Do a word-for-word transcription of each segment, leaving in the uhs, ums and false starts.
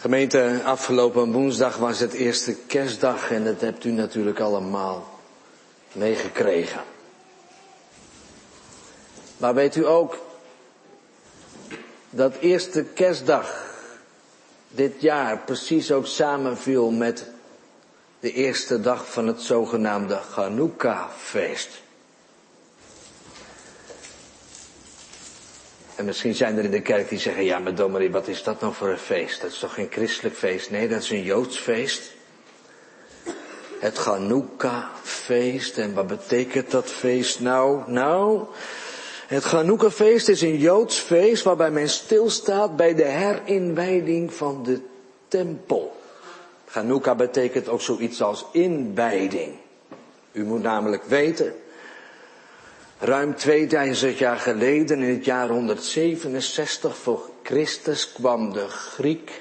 Gemeente, afgelopen woensdag was het eerste kerstdag en dat hebt u natuurlijk allemaal meegekregen. Maar weet u ook dat eerste kerstdag dit jaar precies ook samenviel met de eerste dag van het zogenaamde Chanukka-feest. En misschien zijn er in de kerk die zeggen, ja maar dominee, wat is dat nou voor een feest? Dat is toch geen christelijk feest? Nee, dat is een Joods feest. Het Chanukka-feest. En wat betekent dat feest nou? Nou, het Chanukka-feest is een Joods feest waarbij men stilstaat bij de herinwijding van de tempel. Chanukka betekent ook zoiets als inwijding. U moet namelijk weten, ruim tweeduizend jaar geleden, in het jaar honderdzevenenzestig voor Christus, kwam de Griek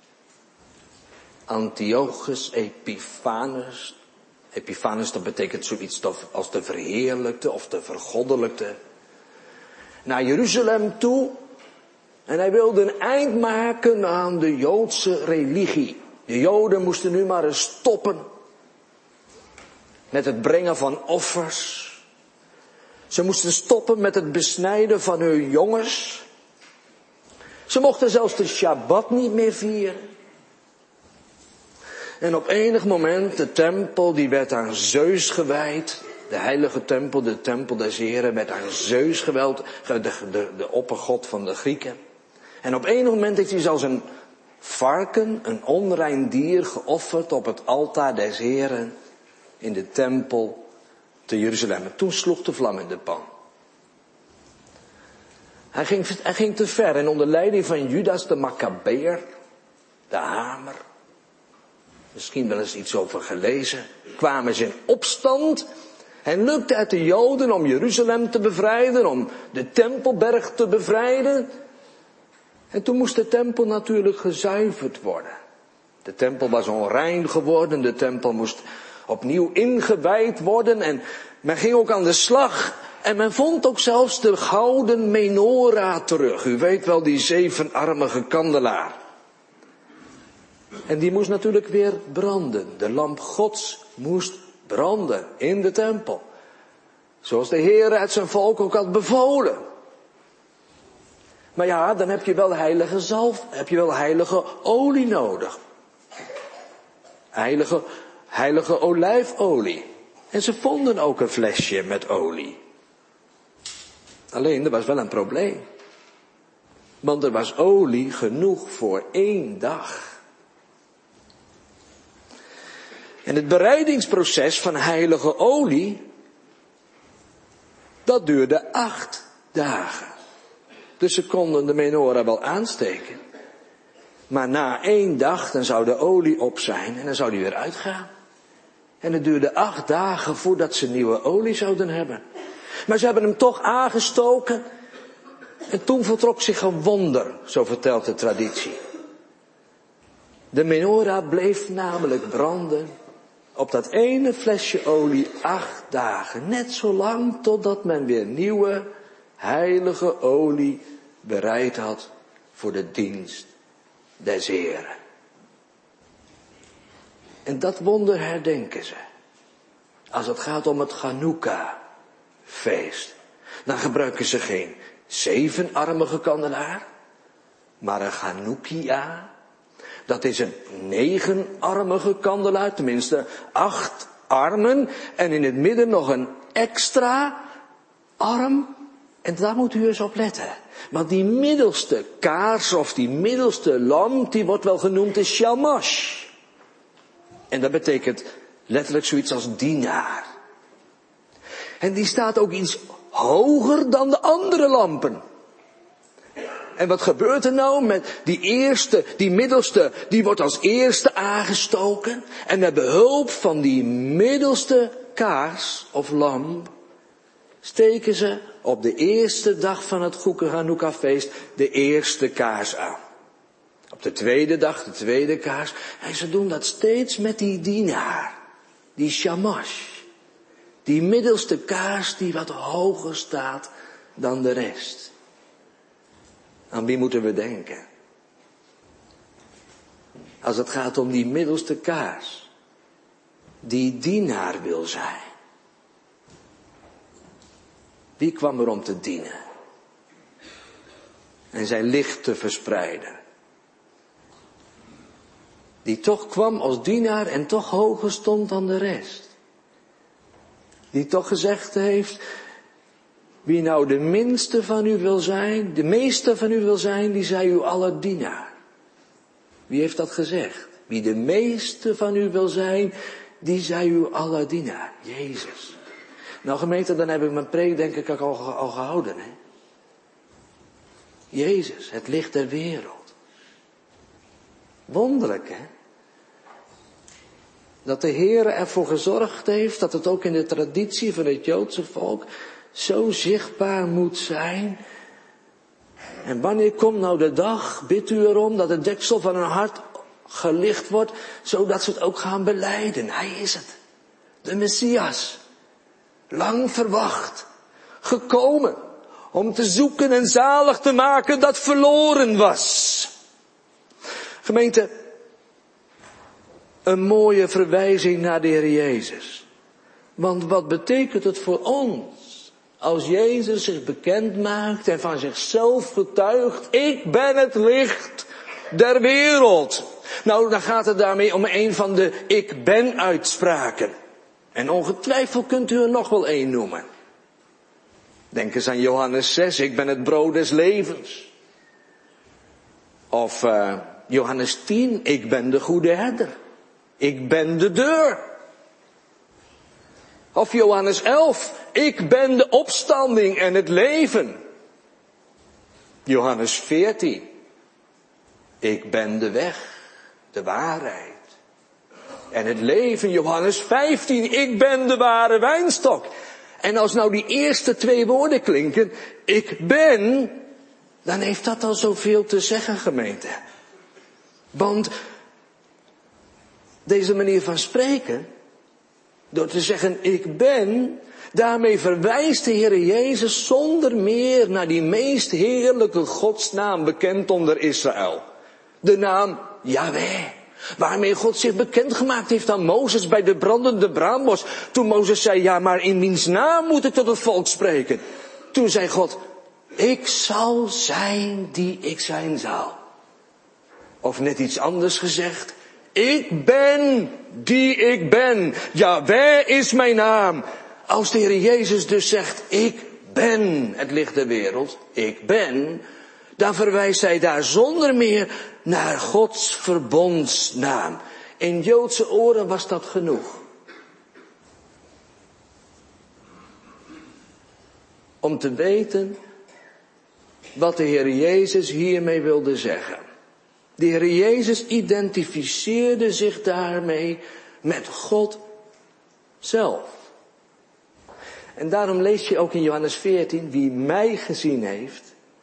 Antiochus Epiphanes. Epiphanes, dat betekent zoiets als de verheerlijkte of de vergoddelijkte. Naar Jeruzalem toe. En hij wilde een eind maken aan de Joodse religie. De Joden moesten nu maar eens stoppen met het brengen van offers. Ze moesten stoppen met het besnijden van hun jongens. Ze mochten zelfs de Shabbat niet meer vieren. En op enig moment, de tempel, die werd aan Zeus gewijd. De heilige tempel, de tempel des Heren, werd aan Zeus gewijd. De, de, de oppergod van de Grieken. En op enig moment heeft hij zelfs een varken, een onrein dier, geofferd op het altaar des Heren in de tempel te Jeruzalem. En toen sloeg de vlam in de pan. Hij ging, hij ging te ver en onder leiding van Judas de Maccabeer, de hamer, misschien wel eens iets over gelezen, kwamen ze in opstand en lukte het de Joden om Jeruzalem te bevrijden, om de Tempelberg te bevrijden. En toen moest de tempel natuurlijk gezuiverd worden. De tempel was onrein geworden, de tempel moest opnieuw ingewijd worden en men ging ook aan de slag. En men vond ook zelfs de gouden menorah terug. U weet wel, die zevenarmige kandelaar. En die moest natuurlijk weer branden. De lamp Gods moest branden in de tempel. Zoals de Heer het zijn volk ook had bevolen. Maar ja, dan heb je wel heilige zalf, heb je wel heilige olie nodig. Heilige, heilige olijfolie. En ze vonden ook een flesje met olie. Alleen, er was wel een probleem. Want er was olie genoeg voor één dag. En het bereidingsproces van heilige olie, dat duurde acht dagen. Dus ze konden de menorah wel aansteken. Maar na één dag, dan zou de olie op zijn en dan zou die weer uitgaan. En het duurde acht dagen voordat ze nieuwe olie zouden hebben. Maar ze hebben hem toch aangestoken. En toen voltrok zich een wonder, zo vertelt de traditie. De menorah bleef namelijk branden op dat ene flesje olie acht dagen. Net zo lang totdat men weer nieuwe, heilige olie bereid had voor de dienst des Heren. En dat wonder herdenken ze. Als het gaat om het Chanukka-feest. Dan gebruiken ze geen zevenarmige kandelaar, maar een Chanukkia. Dat is een negenarmige kandelaar, tenminste acht armen. En in het midden nog een extra arm. En daar moet u eens op letten. Want die middelste kaars of die middelste lamp, die wordt wel genoemd de shamash. En dat betekent letterlijk zoiets als dienaar. En die staat ook iets hoger dan de andere lampen. En wat gebeurt er nou met die eerste, die middelste, die wordt als eerste aangestoken. En met behulp van die middelste kaars of lamp steken ze op de eerste dag van het Chanukka-feest de eerste kaars aan. Op de tweede dag de tweede kaars. En ze doen dat steeds met die dienaar, die shamash. Die middelste kaars die wat hoger staat dan de rest. Aan wie moeten we denken? Als het gaat om die middelste kaars. Die dienaar wil zijn. Wie kwam er om te dienen? En zijn licht te verspreiden. Die toch kwam als dienaar en toch hoger stond dan de rest. Die toch gezegd heeft, wie nou de minste van u wil zijn, de meeste van u wil zijn, die zij uw aller dienaar. Wie heeft dat gezegd? Wie de meeste van u wil zijn, die zij uw aller dienaar. Jezus. Nou gemeente, dan heb ik mijn preek denk ik al, al gehouden. Hè? Jezus, het licht der wereld. Wonderlijk, hè? Dat de Heer ervoor gezorgd heeft dat het ook in de traditie van het Joodse volk zo zichtbaar moet zijn. En wanneer komt nou de dag, bidt u erom, dat het deksel van hun hart gelicht wordt, zodat ze het ook gaan belijden. Hij is het. De Messias. Lang verwacht. Gekomen. Om te zoeken en zalig te maken dat verloren was. Gemeente, een mooie verwijzing naar de Heer Jezus. Want wat betekent het voor ons? Als Jezus zich bekend maakt en van zichzelf getuigt, ik ben het licht der wereld. Nou, dan gaat het daarmee om een van de ik ben uitspraken. En ongetwijfeld kunt u er nog wel één noemen. Denk eens aan Johannes zes, ik ben het brood des levens. Of uh, Johannes tien, ik ben de goede herder. Ik ben de deur. Of Johannes elf, ik ben de opstanding en het leven. Johannes veertien, ik ben de weg, de waarheid en het leven. Johannes vijftien, ik ben de ware wijnstok. En als nou die eerste twee woorden klinken, ik ben, dan heeft dat al zoveel te zeggen, gemeente. Want deze manier van spreken, door te zeggen ik ben, daarmee verwijst de Heer Jezus zonder meer naar die meest heerlijke godsnaam bekend onder Israël. De naam Yahweh. Waarmee God zich bekendgemaakt heeft aan Mozes bij de brandende braambos. Toen Mozes zei, ja maar in wiens naam moet ik tot het volk spreken. Toen zei God, ik zal zijn die ik zijn zal. Of net iets anders gezegd, ik ben die ik ben. Yahweh is mijn naam. Als de Heer Jezus dus zegt, ik ben het licht der wereld, ik ben, dan verwijst hij daar zonder meer naar Gods verbondsnaam. In Joodse oren was dat genoeg. Om te weten wat de Heer Jezus hiermee wilde zeggen. De Heer Jezus identificeerde zich daarmee met God zelf. En daarom lees je ook in Johannes veertien, wie mij gezien heeft,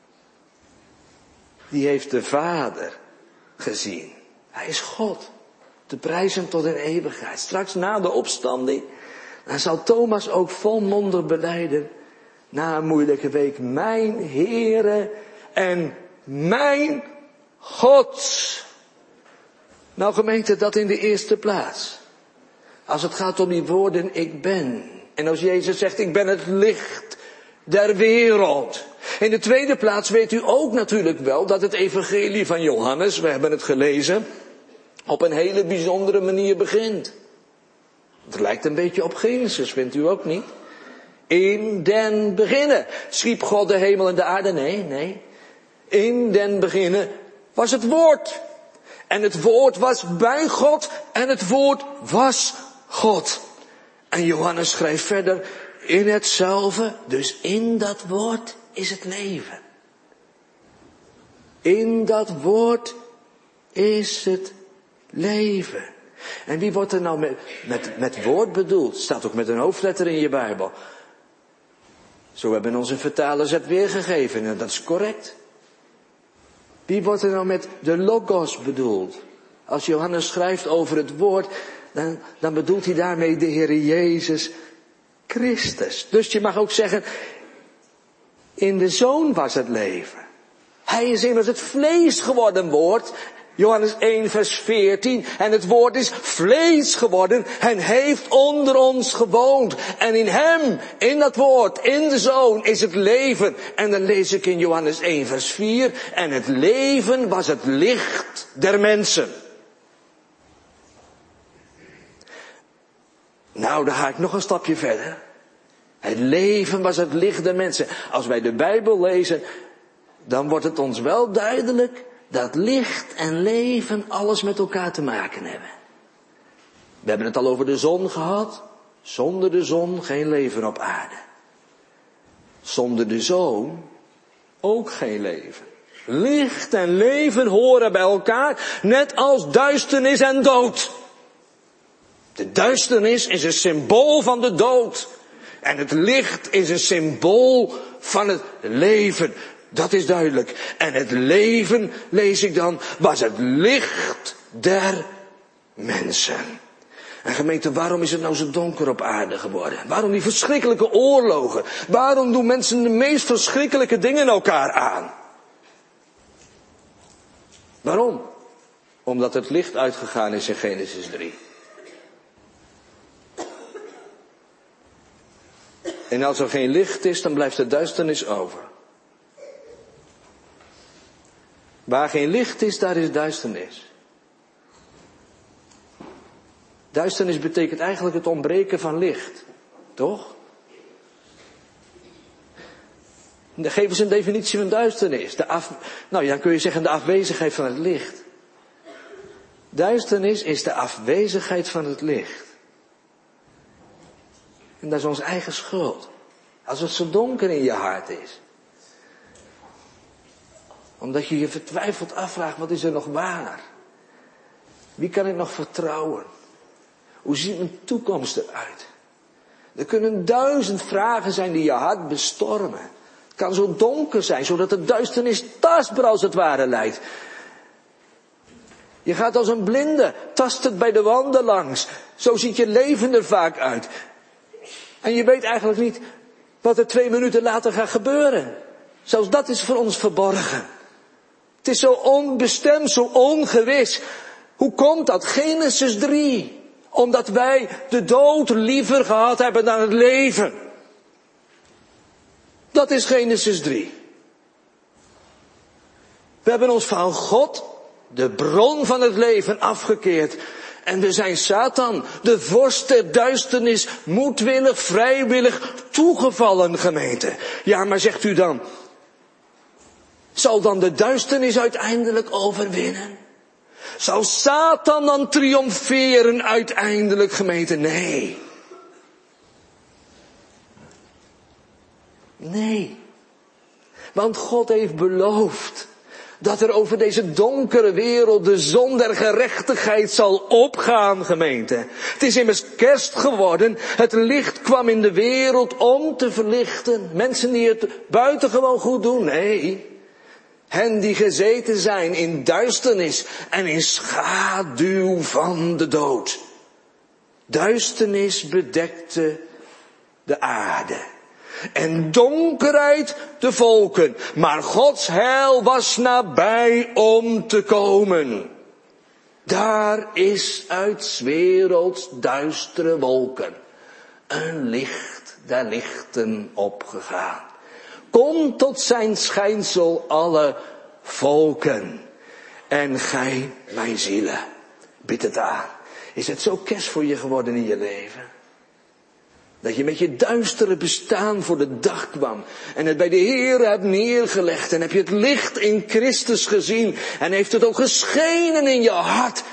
die heeft de Vader gezien. Hij is God, te prijzen tot in eeuwigheid. Straks na de opstanding, dan zal Thomas ook volmondig belijden, na een moeilijke week, mijn Heere en mijn God. Nou gemeente, dat in de eerste plaats. Als het gaat om die woorden, ik ben. En als Jezus zegt, ik ben het licht der wereld. In de tweede plaats weet u ook natuurlijk wel dat het evangelie van Johannes, we hebben het gelezen, op een hele bijzondere manier begint. Het lijkt een beetje op Genesis, vindt u ook niet? In den beginnen schiep God de hemel en de aarde. Nee, nee. In den beginnen was het woord. En het woord was bij God en het woord was God. En Johannes schrijft verder, in hetzelfde, dus in dat woord is het leven. In dat woord is het leven. En wie wordt er nou met, met, met woord bedoeld? Staat ook met een hoofdletter in je Bijbel. Zo hebben onze vertalers het weergegeven en dat is correct. Wie wordt er nou met de logos bedoeld? Als Johannes schrijft over het woord, dan, dan bedoelt hij daarmee de Heer Jezus Christus. Dus je mag ook zeggen, in de Zoon was het leven. Hij is immers het vlees geworden woord Johannes één vers veertien. En het woord is vlees geworden en heeft onder ons gewoond. En in hem, in dat woord, in de Zoon is het leven. En dan lees ik in Johannes één vers vier. En het leven was het licht der mensen. Nou, dan ga ik nog een stapje verder. Het leven was het licht der mensen. Als wij de Bijbel lezen, dan wordt het ons wel duidelijk dat licht en leven alles met elkaar te maken hebben. We hebben het al over de zon gehad. Zonder de zon geen leven op aarde. Zonder de Zoon ook geen leven. Licht en leven horen bij elkaar, net als duisternis en dood. De duisternis is een symbool van de dood. En het licht is een symbool van het leven. Dat is duidelijk. En het leven, lees ik dan, was het licht der mensen. En gemeente, waarom is het nou zo donker op aarde geworden? Waarom die verschrikkelijke oorlogen? Waarom doen mensen de meest verschrikkelijke dingen elkaar aan? Waarom? Omdat het licht uitgegaan is in Genesis drie. En als er geen licht is, dan blijft de duisternis over. Waar geen licht is, daar is duisternis. Duisternis betekent eigenlijk het ontbreken van licht. Toch? Geef eens een definitie van duisternis. De af, nou ja, dan kun je zeggen de afwezigheid van het licht. Duisternis is de afwezigheid van het licht. En dat is onze eigen schuld. Als het zo donker in je hart is. Omdat je je vertwijfeld afvraagt, wat is er nog waar? Wie kan ik nog vertrouwen? Hoe ziet mijn toekomst eruit? Er kunnen duizend vragen zijn die je hart bestormen. Het kan zo donker zijn, zodat de duisternis tastbaar als het ware lijkt. Je gaat als een blinde, tastend bij de wanden langs. Zo ziet je leven er vaak uit. En je weet eigenlijk niet wat er twee minuten later gaat gebeuren. Zelfs dat is voor ons verborgen. Het is zo onbestemd, zo ongewis. Hoe komt dat? Genesis drie. Omdat wij de dood liever gehad hebben dan het leven. Dat is Genesis drie. We hebben ons van God, de bron van het leven, afgekeerd. En we zijn Satan, de vorst der duisternis, moedwillig, vrijwillig toegevallen, gemeente. Ja, maar zegt u dan, zal dan de duisternis uiteindelijk overwinnen? Zal Satan dan triomferen uiteindelijk, gemeente? Nee. Nee. Want God heeft beloofd dat er over deze donkere wereld de zon der gerechtigheid zal opgaan, gemeente. Het is immers kerst geworden. Het licht kwam in de wereld om te verlichten. Mensen die het buitengewoon goed doen. Nee. Hen die gezeten zijn in duisternis en in schaduw van de dood. Duisternis bedekte de aarde. En donkerheid de volken. Maar Gods heil was nabij om te komen. Daar is uit 's werelds duistere wolken een licht der lichten opgegaan. Kom tot zijn schijnsel alle volken. En gij, mijn zielen, bid het aan. Is het zo kerst voor je geworden in je leven? Dat je met je duistere bestaan voor de dag kwam. En het bij de Heer hebt neergelegd. En heb je het licht in Christus gezien. En heeft het ook geschenen in je hart.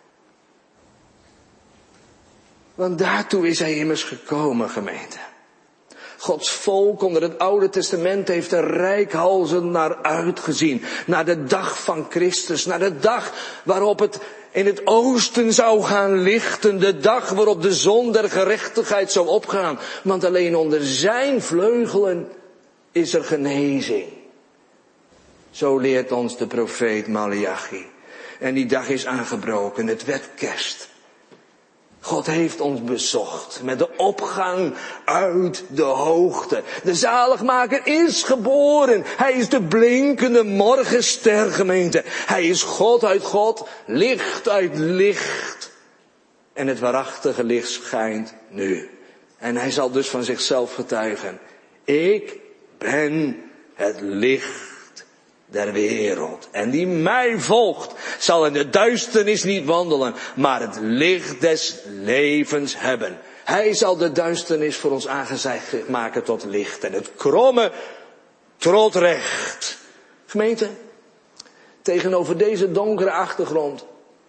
Want daartoe is hij immers gekomen, gemeente. Gods volk onder het Oude Testament heeft er reikhalzend naar uitgezien. Naar de dag van Christus. Naar de dag waarop het in het oosten zou gaan lichten. De dag waarop de zon der gerechtigheid zou opgaan. Want alleen onder zijn vleugelen is er genezing. Zo leert ons de profeet Maleachi. En die dag is aangebroken. Het werd kerst. God heeft ons bezocht met de opgang uit de hoogte. De zaligmaker is geboren. Hij is de blinkende morgenster, gemeente. Hij is God uit God, licht uit licht. En het waarachtige licht schijnt nu. En hij zal dus van zichzelf getuigen. Ik ben het licht der wereld. En die mij volgt, zal in de duisternis niet wandelen, maar het licht des levens hebben. Hij zal de duisternis voor ons aangezicht maken tot licht en het kromme tot recht. Gemeente, tegenover deze donkere achtergrond,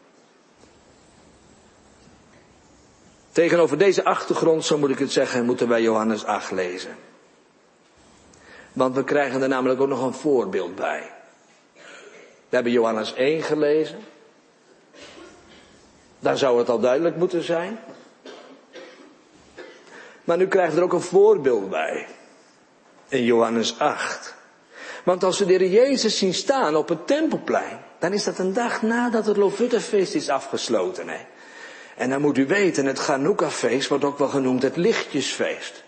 tegenover deze achtergrond, zo moet ik het zeggen, moeten wij Johannes acht lezen. Want we krijgen er namelijk ook nog een voorbeeld bij. We hebben Johannes één gelezen. Daar zou het al duidelijk moeten zijn. Maar nu krijgen we er ook een voorbeeld bij. In Johannes acht. Want als we de Heer Jezus zien staan op het Tempelplein, dan is dat een dag nadat het Loofhuttenfeest is afgesloten. Hè? En dan moet u weten, het Chanukka-feest wordt ook wel genoemd het Lichtjesfeest.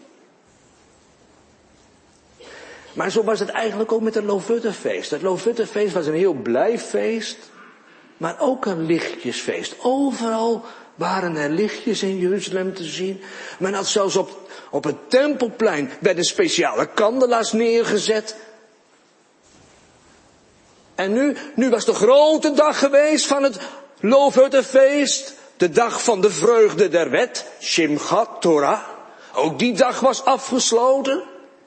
Maar zo was het eigenlijk ook met het Loofhuttenfeest. Het Loofhuttenfeest was een heel blij feest, maar ook een lichtjesfeest. Overal waren er lichtjes in Jeruzalem te zien. Men had zelfs op, op het Tempelplein werden speciale kandelaars neergezet. En nu, nu was de grote dag geweest van het Loofhuttenfeest. De dag van de vreugde der wet, Simchat Torah. Ook die dag was afgesloten.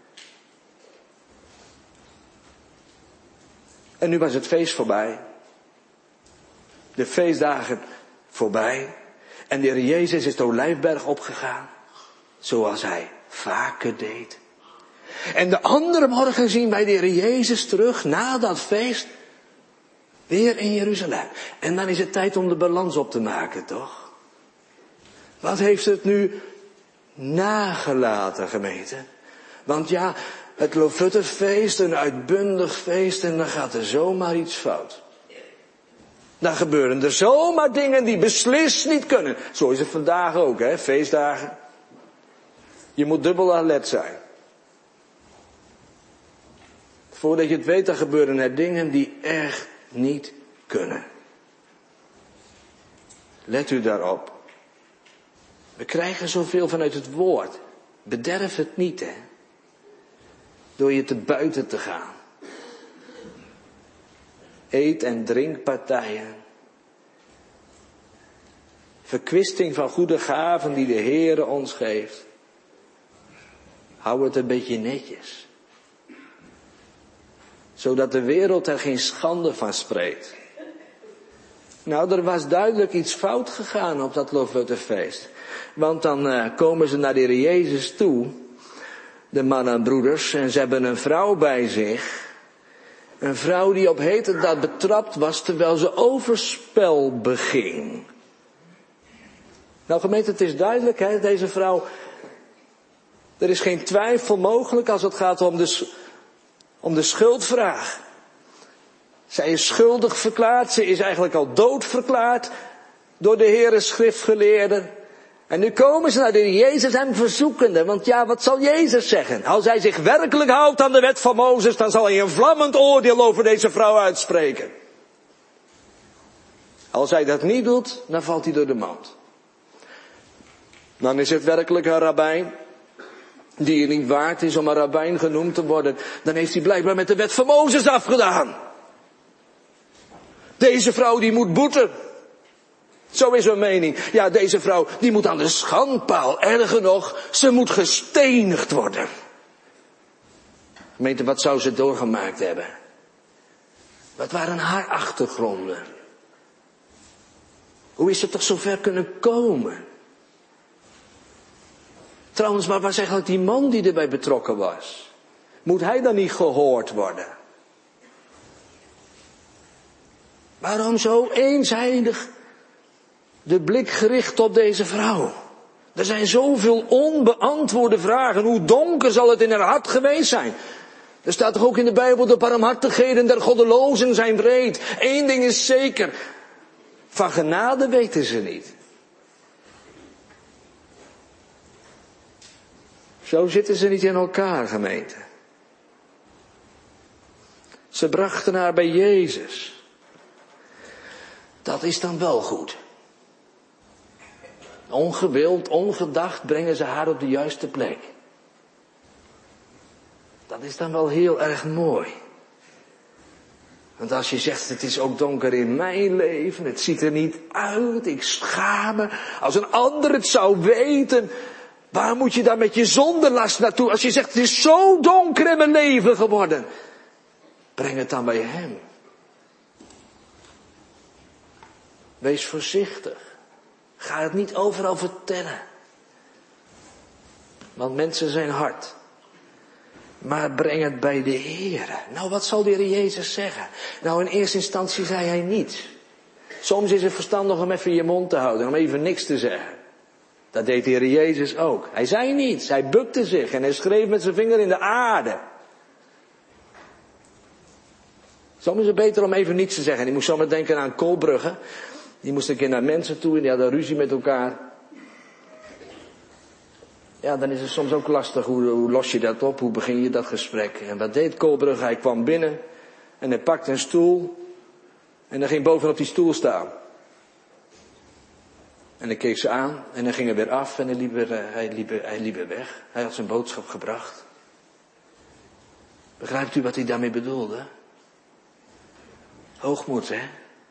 En nu was het feest voorbij. De feestdagen voorbij. En de Heer Jezus is de Olijfberg opgegaan. Zoals hij vaker deed. En de andere morgen zien wij de Heer Jezus terug na dat feest. Weer in Jeruzalem. En dan is het tijd om de balans op te maken, toch? Wat heeft het nu nagelaten, gemeente? Want ja, het Loofhuttenfeest, een uitbundig feest, en dan gaat er zomaar iets fout. Dan gebeuren er zomaar dingen die beslist niet kunnen. Zo is het vandaag ook, hè, feestdagen. Je moet dubbel alert zijn. Voordat je het weet, dan gebeuren er dingen die echt niet kunnen. Let u daarop. We krijgen zoveel vanuit het woord. Bederf het niet, hè. Door je te buiten te gaan. Eet- en drinkpartijen. Verkwisting van goede gaven die de Heere ons geeft. Hou het een beetje netjes. Zodat de wereld er geen schande van spreekt. Nou, er was duidelijk iets fout gegaan op dat Loofhuttenfeest. Want dan uh, komen ze naar de Heer Jezus toe. De mannen en broeders. En ze hebben een vrouw bij zich. Een vrouw die op heterdaad betrapt was terwijl ze overspel beging. Nou gemeente, het is duidelijk, hè, deze vrouw. Er is geen twijfel mogelijk als het gaat om de, om de schuldvraag. Zij is schuldig verklaard, ze is eigenlijk al dood verklaard door de Heere schriftgeleerden. En nu komen ze naar de Heer Jezus hem verzoekende, want ja, wat zal Jezus zeggen? Als hij zich werkelijk houdt aan de wet van Mozes, dan zal hij een vlammend oordeel over deze vrouw uitspreken. Als hij dat niet doet, dan valt hij door de mand. Dan is het werkelijk een rabbijn, die het niet waard is om een rabbijn genoemd te worden. Dan heeft hij blijkbaar met de wet van Mozes afgedaan. Deze vrouw die moet boeten. Zo is hun mening. Ja, deze vrouw die moet aan de schandpaal. Erger nog, ze moet gestenigd worden. Gemeente, wat zou ze doorgemaakt hebben? Wat waren haar achtergronden? Hoe is het toch zo ver kunnen komen? Trouwens, waar was eigenlijk die man die erbij betrokken was? Moet hij dan niet gehoord worden? Waarom zo eenzijdig de blik gericht op deze vrouw? Er zijn zoveel onbeantwoorde vragen. Hoe donker zal het in haar hart geweest zijn? Er staat toch ook in de Bijbel, de barmhartigheden der goddelozen zijn wreed. Eén ding is zeker, van genade weten ze niet. Zo zitten ze niet in elkaar, gemeente. Ze brachten haar bij Jezus. Dat is dan wel goed. Ongewild, ongedacht brengen ze haar op de juiste plek. Dat is dan wel heel erg mooi. Want als je zegt, het is ook donker in mijn leven, het ziet er niet uit, ik schaam me. Als een ander het zou weten, waar moet je dan met je zondenlast naartoe? Als je zegt, het is zo donker in mijn leven geworden. Breng het dan bij hem. Wees voorzichtig. Ga het niet overal vertellen. Want mensen zijn hard. Maar breng het bij de Heer. Nou, wat zal de Heer Jezus zeggen? Nou, in eerste instantie zei hij niets. Soms is het verstandig om even je mond te houden, om even niks te zeggen. Dat deed de Heer Jezus ook. Hij zei niets, hij bukte zich en hij schreef met zijn vinger in de aarde. Soms is het beter om even niets te zeggen. Ik moest zomaar denken aan Kolbrugge. Die moest een keer naar mensen toe en die hadden ruzie met elkaar. Ja, dan is het soms ook lastig. Hoe, hoe los je dat op? Hoe begin je dat gesprek? En wat deed Kolbrugge? Hij kwam binnen en hij pakte een stoel en hij ging bovenop die stoel staan. En hij keek ze aan en hij ging er weer af en hij liep weer, hij liep, hij liep weer weg. Hij had zijn boodschap gebracht. Begrijpt u wat hij daarmee bedoelde? Hoogmoed, hè?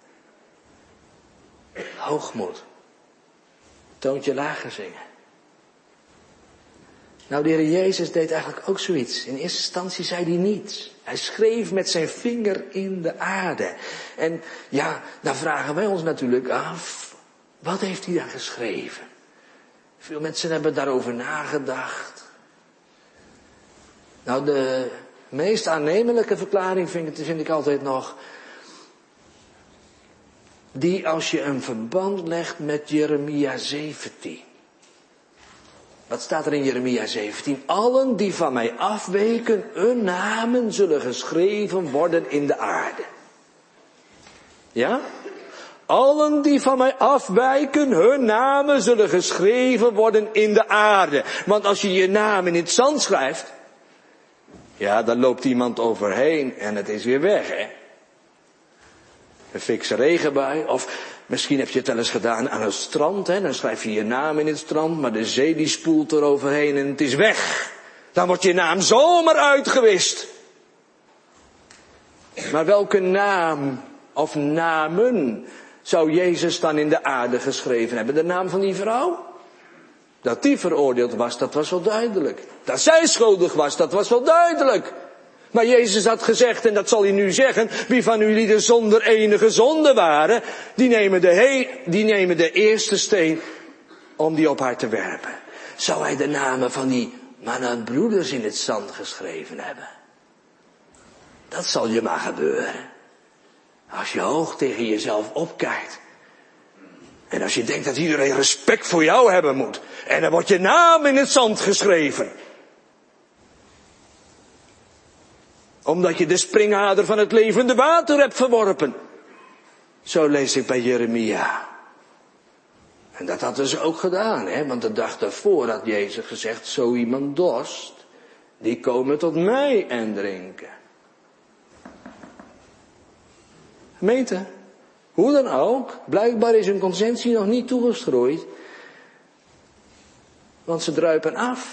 Hoogmoed. Toontje lager zingen. Nou, de Heer Jezus deed eigenlijk ook zoiets. In eerste instantie zei hij niets. Hij schreef met zijn vinger in de aarde. En ja, dan vragen wij ons natuurlijk af, wat heeft hij daar geschreven? Veel mensen hebben daarover nagedacht. Nou, de meest aannemelijke verklaring vind ik, vind ik altijd nog, die als je een verband legt met Jeremia zeventien. Wat staat er in Jeremia zeventien? Allen die van mij afweken, hun namen zullen geschreven worden in de aarde. Ja? Allen die van mij afwijken, hun namen zullen geschreven worden in de aarde. Want als je je naam in het zand schrijft, ja, dan loopt iemand overheen en het is weer weg, hè. Een fikse regenbui, of misschien heb je het wel eens gedaan aan het strand, hè? Dan schrijf je je naam in het strand, maar de zee die spoelt er overheen en het is weg. Dan wordt je naam zomaar uitgewist. Maar welke naam of namen zou Jezus dan in de aarde geschreven hebben? De naam van die vrouw? Dat die veroordeeld was, dat was wel duidelijk. Dat zij schuldig was, dat was wel duidelijk. Maar Jezus had gezegd, en dat zal hij nu zeggen, wie van u lieden zonder enige zonde waren, die nemen de, he, die nemen de eerste steen om die op haar te werpen. Zou hij de namen van die mannen en broeders in het zand geschreven hebben? Dat zal je maar gebeuren. Als je hoog tegen jezelf opkijkt. En als je denkt dat iedereen respect voor jou hebben moet. En dan wordt je naam in het zand geschreven. Omdat je de springader van het levende water hebt verworpen. Zo lees ik bij Jeremia. En dat hadden ze ook gedaan, hè? Want de dag daarvoor had Jezus gezegd, zo iemand dorst, die komen tot mij en drinken. Gemeente, hoe dan ook, blijkbaar is hun conscientie nog niet toegestrooid. Want ze druipen af.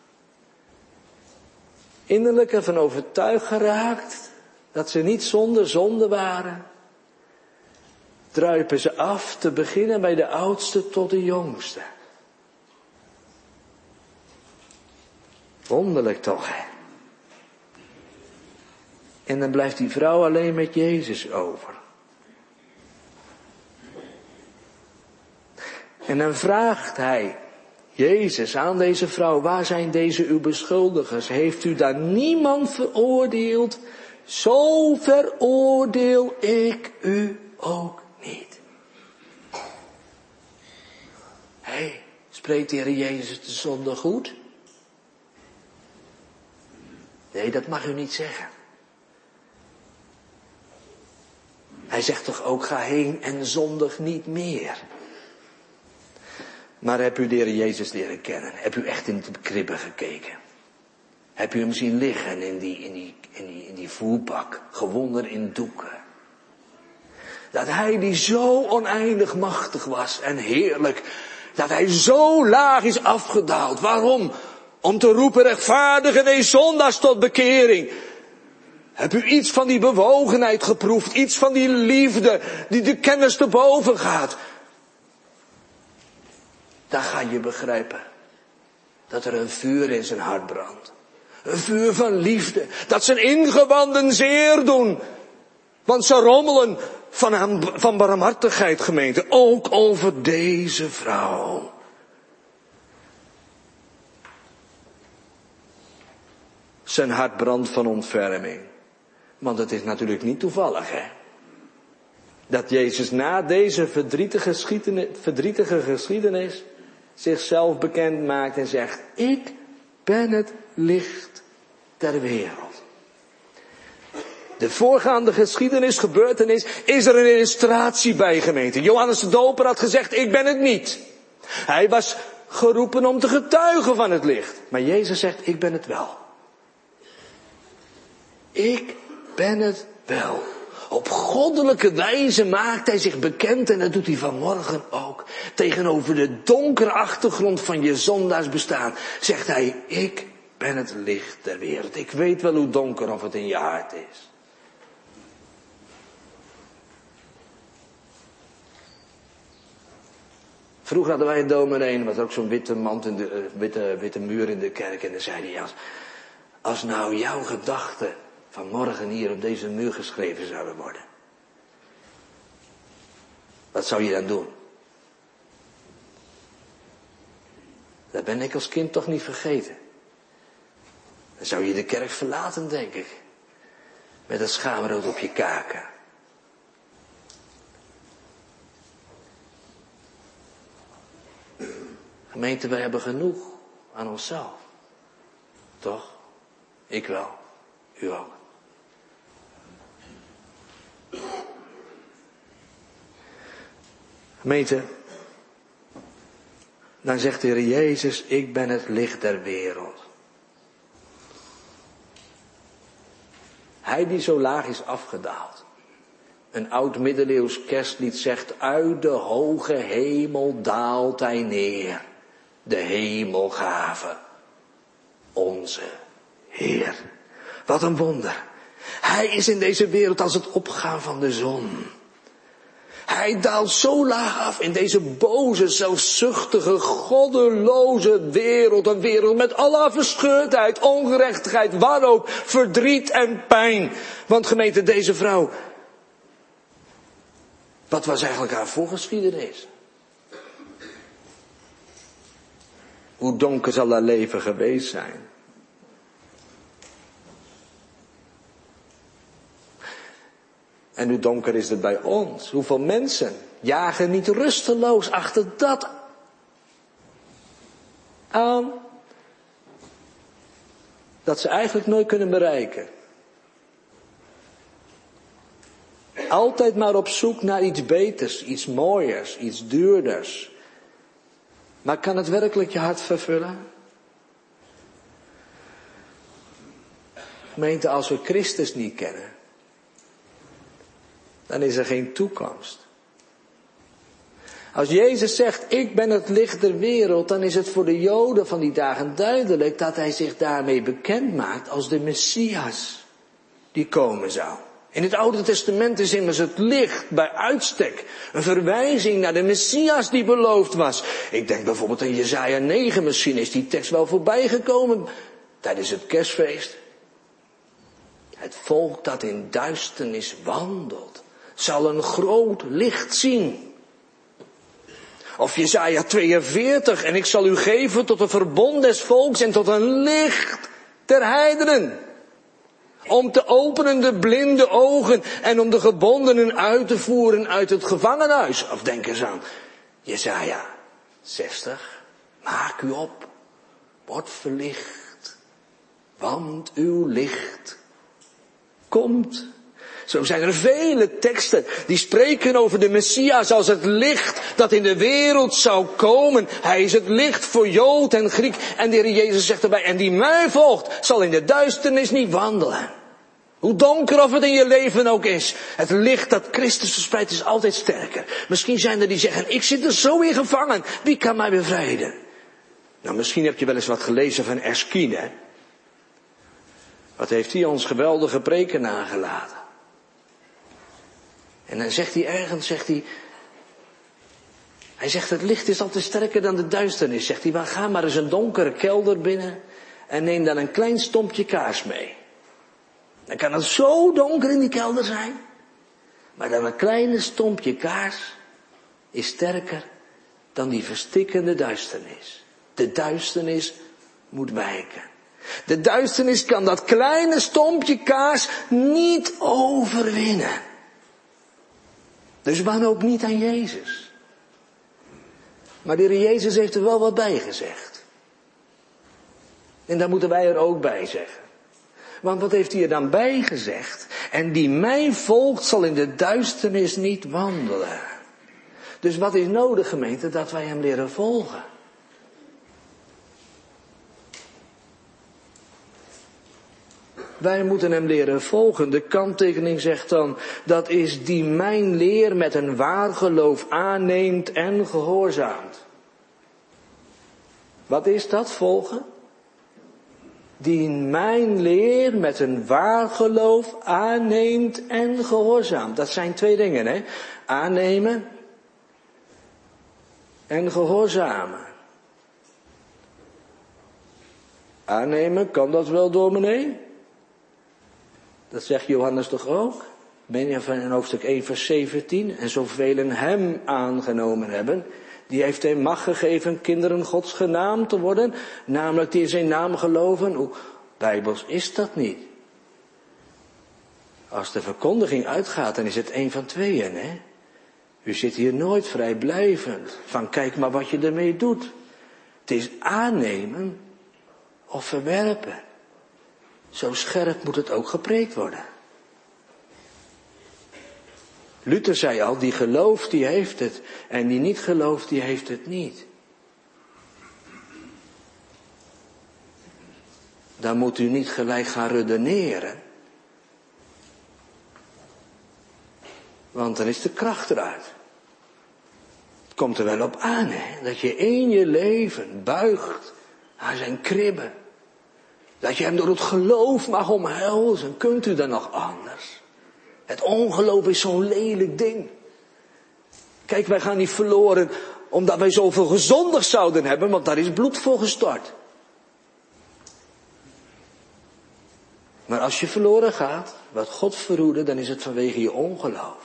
Innerlijk ervan overtuigd geraakt dat ze niet zonder zonde waren. Druipen ze af, te beginnen bij de oudste tot de jongste. Wonderlijk toch, hè? En dan blijft die vrouw alleen met Jezus over. En dan vraagt hij, Jezus, aan deze vrouw, waar zijn deze uw beschuldigers? Heeft u daar niemand veroordeeld? Zo veroordeel ik u ook niet. Hé, hey, spreekt de Heer Jezus de zonde goed? Nee, dat mag u niet zeggen. Hij zegt toch ook, ga heen en zondig niet meer. Maar heb u de Heer Jezus leren kennen? Heb u echt in de kribben gekeken? Heb u hem zien liggen in die, in die, in die, in die voerpak, gewonden in doeken? Dat hij die zo oneindig machtig was en heerlijk, dat hij zo laag is afgedaald. Waarom? Om te roepen, rechtvaardigen wees zondaars tot bekering. Heb u iets van die bewogenheid geproefd? Iets van die liefde die de kennis te boven gaat? Dan ga je begrijpen dat er een vuur in zijn hart brandt. Een vuur van liefde. Dat zijn ingewanden zeer doen. Want ze rommelen van, van barmhartigheid, gemeente. Ook over deze vrouw. Zijn hart brandt van ontferming. Want het is natuurlijk niet toevallig, hè. Dat Jezus na deze verdrietige geschiedenis, verdrietige geschiedenis zichzelf bekend maakt en zegt: ik ben het licht der wereld. De voorgaande geschiedenis, gebeurtenis, is er een illustratie bij, gemeente. Johannes de Doper had gezegd: ik ben het niet. Hij was geroepen om te getuigen van het licht. Maar Jezus zegt: ik ben het wel. Ik ben het wel. Op goddelijke wijze maakt hij zich bekend en dat doet hij vanmorgen ook. Tegenover de donkere achtergrond van je zondaars bestaan zegt hij: ik ben het licht der wereld. Ik weet wel hoe donker of het in je hart is. Vroeger hadden wij een dominee, er was ook zo'n witte mand in de, uh, witte, witte muur in de kerk. En dan zei hij: als, als nou jouw gedachten vanmorgen hier op deze muur geschreven zouden worden, wat zou je dan doen? Dat ben ik als kind toch niet vergeten. Dan zou je de kerk verlaten, denk ik. Met het schaamrood op je kaken. Gemeente, wij hebben genoeg aan onszelf. Toch? Ik wel. U ook. Gemeente, dan zegt de Heer Jezus: ik ben het licht der wereld. Hij die zo laag is afgedaald. Een oud middeleeuws kerstlied zegt: uit de hoge hemel daalt hij neer. De hemelgave, onze Heer. Wat een wonder. Hij is in deze wereld als het opgaan van de zon. Hij daalt zo laag af in deze boze, zelfzuchtige, goddeloze wereld. Een wereld met alle verscheurdheid, ongerechtigheid, wanhoop, verdriet en pijn. Want gemeente, deze vrouw, wat was eigenlijk haar voorgeschiedenis? Hoe donker zal haar leven geweest zijn? En hoe donker is het bij ons? Hoeveel mensen jagen niet rusteloos achter dat aan dat ze eigenlijk nooit kunnen bereiken. Altijd maar op zoek naar iets beters, iets mooiers, iets duurders. Maar kan het werkelijk je hart vervullen? Gemeente, als we Christus niet kennen, dan is er geen toekomst. Als Jezus zegt: ik ben het licht der wereld, dan is het voor de Joden van die dagen duidelijk dat hij zich daarmee bekend maakt als de Messias die komen zou. In het Oude Testament is immers het licht bij uitstek een verwijzing naar de Messias die beloofd was. Ik denk bijvoorbeeld aan Jesaja negen, misschien is die tekst wel voorbij gekomen tijdens het kerstfeest. Het volk dat in duisternis wandelt, zal een groot licht zien. Of Jesaja tweeënveertig, en ik zal u geven tot een verbond des volks en tot een licht ter heidenen. Om te openen de blinde ogen en om de gebondenen uit te voeren uit het gevangenhuis. Of denk eens aan Jesaja zestig. Maak u op, word verlicht, want uw licht komt. Zo zijn er vele teksten die spreken over de Messias als het licht dat in de wereld zou komen. Hij is het licht voor Jood en Griek. En de Heer Jezus zegt erbij, en die mij volgt, zal in de duisternis niet wandelen. Hoe donker of het in je leven ook is. Het licht dat Christus verspreidt is altijd sterker. Misschien zijn er die zeggen, ik zit er zo in gevangen. Wie kan mij bevrijden? Nou, misschien heb je wel eens wat gelezen van Erskine. Wat heeft hij ons geweldige preken nagelaten. En dan zegt hij ergens, zegt hij... Hij zegt, het licht is altijd sterker dan de duisternis. Zegt hij, maar ga maar eens een donkere kelder binnen. En neem dan een klein stompje kaars mee. Dan kan het zo donker in die kelder zijn. Maar dan een kleine stompje kaars is sterker dan die verstikkende duisternis. De duisternis moet wijken. De duisternis kan dat kleine stompje kaars niet overwinnen. Dus wanhoop niet aan Jezus. Maar de Heer Jezus heeft er wel wat bij gezegd. En daar moeten wij er ook bij zeggen. Want wat heeft hij er dan bij gezegd? En die mij volgt zal in de duisternis niet wandelen. Dus wat is nodig, gemeente? Dat wij hem leren volgen. Wij moeten hem leren volgen. De kanttekening zegt dan, dat is die mijn leer met een waar geloof aanneemt en gehoorzaamt. Wat is dat, volgen? Die mijn leer met een waar geloof aanneemt en gehoorzaamt. Dat zijn twee dingen, hè? Aannemen en gehoorzamen. Aannemen, kan dat wel, dominee? Dat zegt Johannes toch ook? Ben je van in hoofdstuk één vers zeventien. En zoveel hem aangenomen hebben, die heeft hem macht gegeven kinderen Gods genaamd te worden. Namelijk die in zijn naam geloven. Hoe bijbels is dat niet? Als de verkondiging uitgaat, dan is het één van tweeën, hè? U zit hier nooit vrijblijvend. Van kijk maar wat je ermee doet. Het is aannemen of verwerpen. Zo scherp moet het ook gepreekt worden. Luther zei al, die gelooft, die heeft het. En die niet gelooft, die heeft het niet. Dan moet u niet gelijk gaan redeneren. Want dan is de kracht eruit. Het komt er wel op aan, hè. Dat je in je leven buigt naar zijn kribben. Dat je hem door het geloof mag omhelzen. Kunt u dan nog anders? Het ongeloof is zo'n lelijk ding. Kijk, wij gaan niet verloren omdat wij zoveel gezondigd zouden hebben, want daar is bloed voor gestort. Maar als je verloren gaat, wat God verhoede, dan is het vanwege je ongeloof.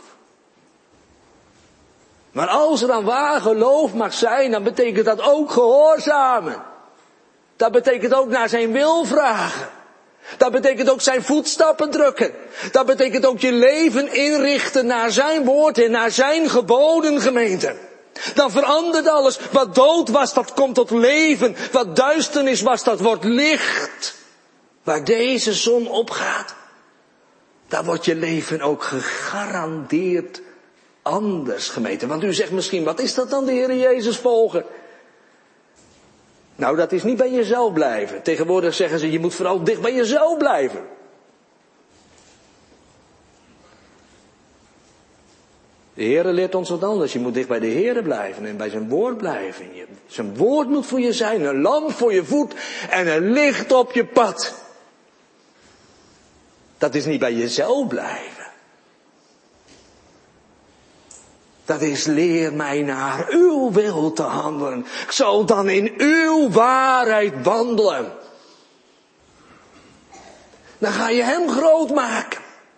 Maar als er dan waar geloof mag zijn, dan betekent dat ook gehoorzamen. Dat betekent ook naar zijn wil vragen. Dat betekent ook zijn voetstappen drukken. Dat betekent ook je leven inrichten naar zijn woord en naar zijn geboden, gemeente. Dan verandert alles. Wat dood was, dat komt tot leven. Wat duisternis was, dat wordt licht. Waar deze zon opgaat, daar wordt je leven ook gegarandeerd anders, gemeente. Want u zegt misschien, wat is dat dan, de Heer Jezus volgen? Nou, dat is niet bij jezelf blijven. Tegenwoordig zeggen ze, je moet vooral dicht bij jezelf blijven. De Heer leert ons wat anders. Je moet dicht bij de Heer blijven en bij zijn woord blijven. Je, zijn woord moet voor je zijn, een lamp voor je voet en een licht op je pad. Dat is niet bij jezelf blijven. Dat is, leer mij naar uw wil te handelen. Ik zal dan in uw waarheid wandelen. Dan ga je hem groot maken.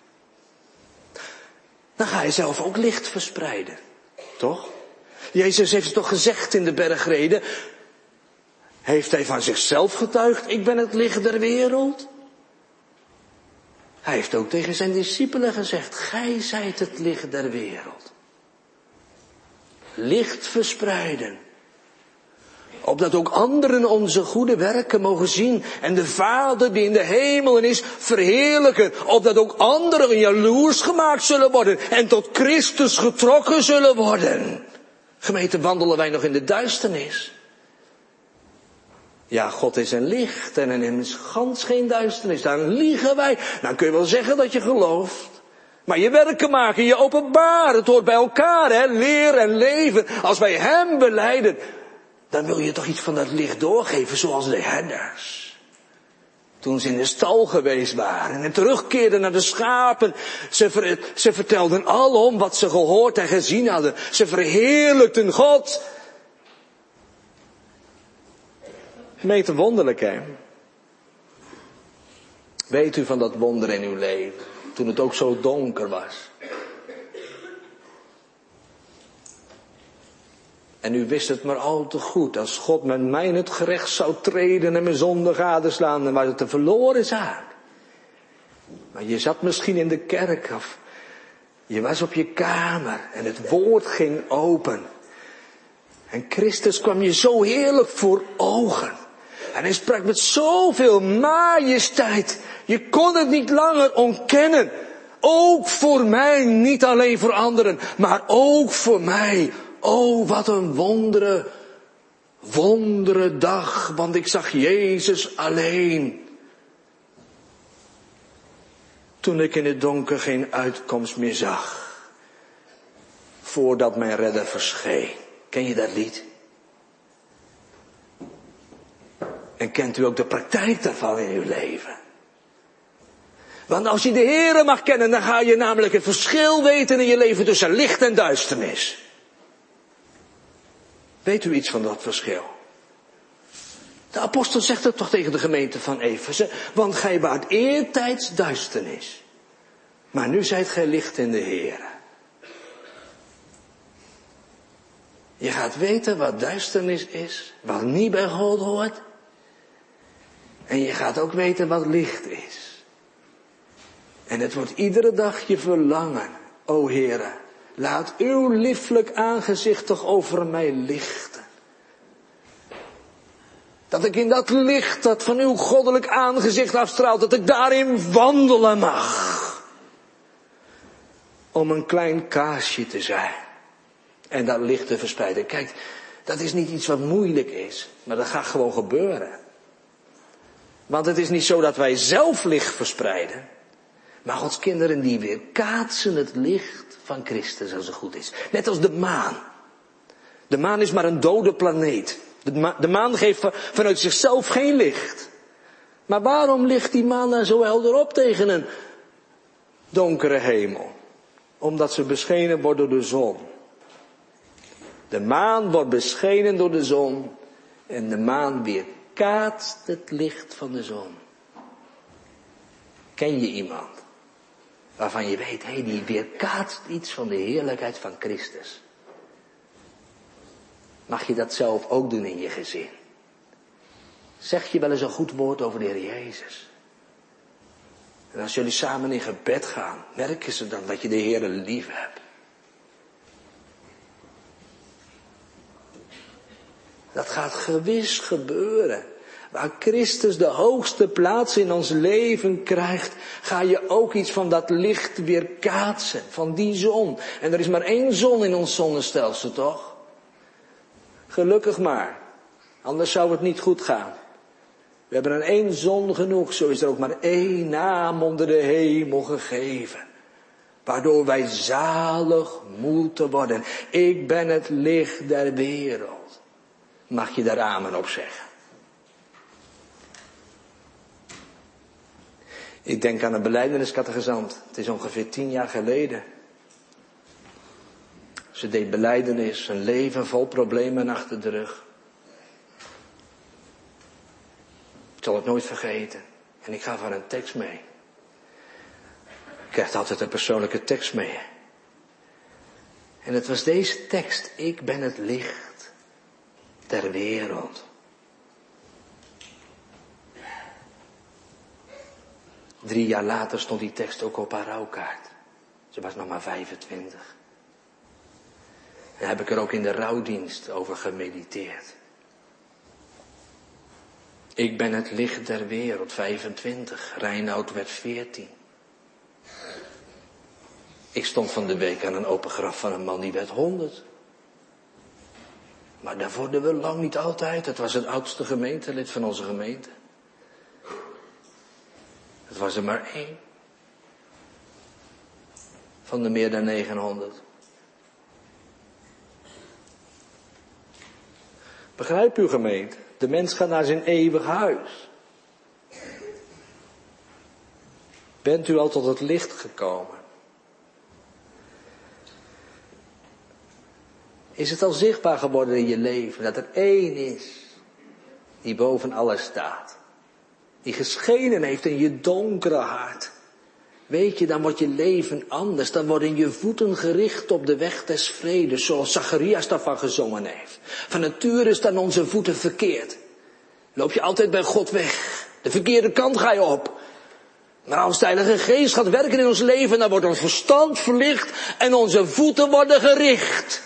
Dan ga je zelf ook licht verspreiden. Toch? Jezus heeft het toch gezegd in de bergreden. Heeft hij van zichzelf getuigd, ik ben het licht der wereld? Hij heeft ook tegen zijn discipelen gezegd, gij zijt het licht der wereld. Licht verspreiden. Opdat ook anderen onze goede werken mogen zien. En de Vader die in de hemelen is verheerlijken. Opdat ook anderen jaloers gemaakt zullen worden. En tot Christus getrokken zullen worden. Gemeente, wandelen wij nog in de duisternis? Ja, God is een licht en in hem is gans geen duisternis. Dan liegen wij. Dan kun je wel zeggen dat je gelooft. Maar je werken maken, je openbaren, het hoort bij elkaar, hè? Leer en leven. Als wij hem belijden, dan wil je toch iets van dat licht doorgeven, zoals de herders. Toen ze in de stal geweest waren en terugkeerden naar de schapen. Ze, ver, ze vertelden alom wat ze gehoord en gezien hadden. Ze verheerlijkten God. Gemeente, wonderlijk, hè? Weet u van dat wonder in uw leven? Toen het ook zo donker was. En u wist het maar al te goed. Als God met mij in het gerecht zou treden en mijn zonde gadeslaan, dan was het een verloren zaak. Maar je zat misschien in de kerk of je was op je kamer en het woord ging open. En Christus kwam je zo heerlijk voor ogen. En hij sprak met zoveel majesteit. Je kon het niet langer ontkennen. Ook voor mij, niet alleen voor anderen, maar ook voor mij. Oh, wat een wondere, wondere dag, want ik zag Jezus alleen. Toen ik in het donker geen uitkomst meer zag, voordat mijn redder verscheen. Ken je dat lied? En kent u ook de praktijk daarvan in uw leven? Want als je de Heere mag kennen, dan ga je namelijk het verschil weten in je leven tussen licht en duisternis. Weet u iets van dat verschil? De apostel zegt het toch tegen de gemeente van Efeze, want gij waart eertijds duisternis, maar nu zijt gij licht in de Heere. Je gaat weten wat duisternis is, wat niet bij God hoort. En je gaat ook weten wat licht is. En het wordt iedere dag je verlangen, o Heere. Laat uw lieflijk aangezicht toch over mij lichten. Dat ik in dat licht dat van uw goddelijk aangezicht afstraalt, dat ik daarin wandelen mag. Om een klein kaasje te zijn. En dat licht te verspreiden. Kijk, dat is niet iets wat moeilijk is, maar dat gaat gewoon gebeuren. Want het is niet zo dat wij zelf licht verspreiden. Maar Gods kinderen die weerkaatsen het licht van Christus als het goed is. Net als de maan. De maan is maar een dode planeet. De, ma- de maan geeft vanuit zichzelf geen licht. Maar waarom ligt die maan dan zo helder op tegen een donkere hemel? Omdat ze beschenen wordt door de zon. De maan wordt beschenen door de zon. En de maan weerkaatst het licht van de zon. Ken je iemand waarvan je weet, hé, hey, die weerkaatst iets van de heerlijkheid van Christus? Mag je dat zelf ook doen in je gezin? Zeg je wel eens een goed woord over de Heer Jezus? En als jullie samen in gebed gaan, merken ze dan dat je de Heer lief hebt? Dat gaat gewis gebeuren. Waar Christus de hoogste plaats in ons leven krijgt, ga je ook iets van dat licht weerkaatsen, van die zon. En er is maar één zon in ons zonnestelsel, toch? Gelukkig maar, anders zou het niet goed gaan. We hebben een één zon genoeg, zo is er ook maar één naam onder de hemel gegeven. Waardoor wij zalig moeten worden. Ik ben het licht der wereld. Mag je daar amen op zeggen? Ik denk aan een belijdeniscategezant. Het is ongeveer tien jaar geleden. Ze deed belijdenis, een leven vol problemen achter de rug. Ik zal het nooit vergeten. En ik gaf haar een tekst mee. Ik krijg altijd een persoonlijke tekst mee. En het was deze tekst. Ik ben het licht der wereld. Drie jaar later stond die tekst ook op haar rouwkaart. Ze was nog maar vijfentwintig. En heb ik er ook in de rouwdienst over gemediteerd. Ik ben het licht der wereld, vijfentwintig. Reinoud werd veertien. Ik stond van de week aan een open graf van een man die werd honderd. Maar daar worden we lang niet altijd. Het was het oudste gemeentelid van onze gemeente. Het was er maar één. Van de meer dan negenhonderd. Begrijp u, gemeente? De mens gaat naar zijn eeuwig huis. Bent u al tot het licht gekomen? Is het al zichtbaar geworden in je leven dat er één is die boven alles staat? Die geschenen heeft in je donkere hart. Weet je, dan wordt je leven anders. Dan worden je voeten gericht op de weg des vredes, zoals Zacharias daarvan gezongen heeft. Van nature staan onze voeten verkeerd. Loop je altijd bij God weg. De verkeerde kant ga je op. Maar als de Heilige Geest gaat werken in ons leven, dan wordt ons verstand verlicht en onze voeten worden gericht.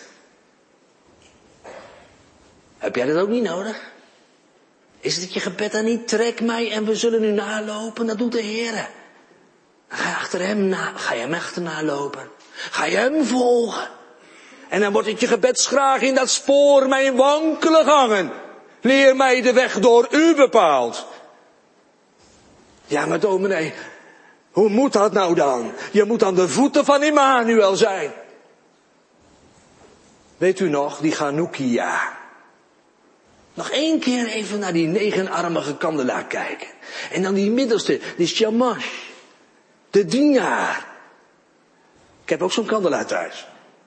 Heb jij dat ook niet nodig? Is het je gebed dan niet, trek mij en we zullen u nalopen? Dat doet de Heer. Dan ga je achter hem na, ga je hem achterna lopen. Ga je hem volgen. En dan wordt het je gebed graag in dat spoor mijn wankele gangen. Leer mij de weg door u bepaald. Ja, maar dominee, hoe moet dat nou dan? Je moet aan de voeten van Immanuel zijn. Weet u nog, die Chanukia. Nog één keer even naar die negenarmige kandelaar kijken. En dan die middelste, die Shamash. De dienaar. Ik heb ook zo'n kandelaar thuis.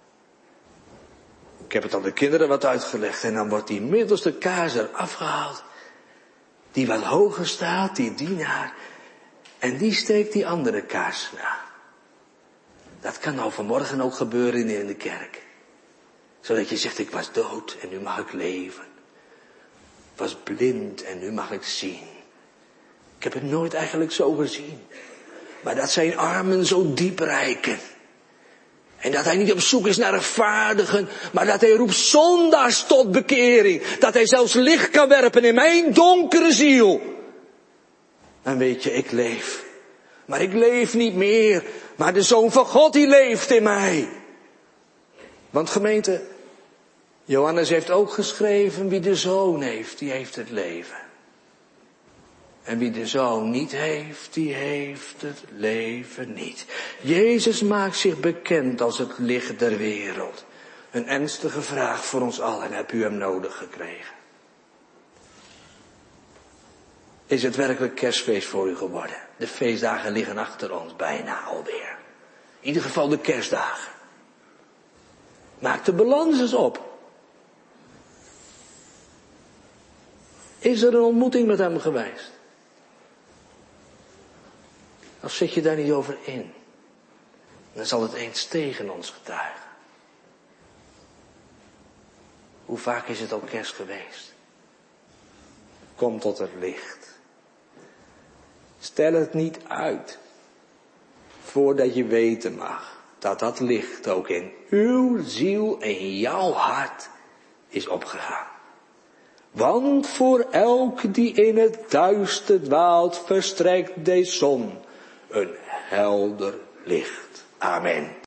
Ik heb het aan de kinderen wat uitgelegd. En dan wordt die middelste kaars er afgehaald. Die wat hoger staat, die dienaar. En die steekt die andere kaars na. Dat kan nou vanmorgen ook gebeuren in de kerk. Zodat je zegt, ik was dood en nu mag ik leven. Ik was blind en nu mag ik zien. Ik heb het nooit eigenlijk zo gezien. Maar dat zijn armen zo diep reiken. En dat hij niet op zoek is naar rechtvaardigen, maar dat hij roept zondaars tot bekering. Dat hij zelfs licht kan werpen in mijn donkere ziel. Dan weet je, ik leef. Maar ik leef niet meer, maar de Zoon van God die leeft in mij. Want gemeente, Johannes heeft ook geschreven, wie de Zoon heeft, die heeft het leven. En wie de Zoon niet heeft, die heeft het leven niet. Jezus maakt zich bekend als het licht der wereld. Een ernstige vraag voor ons allen. Heb u hem nodig gekregen? Is het werkelijk kerstfeest voor u geworden? De feestdagen liggen achter ons, bijna alweer. In ieder geval de kerstdagen. Maak de balans eens op. Is er een ontmoeting met hem geweest? Of zit je daar niet over in? Dan zal het eens tegen ons getuigen. Hoe vaak is het al kerst geweest? Kom tot het licht. Stel het niet uit. Voordat je weten mag dat dat licht ook in uw ziel en jouw hart is opgegaan. Want voor elk die in het duister dwaalt, verstrijkt deze zon een helder licht. Amen.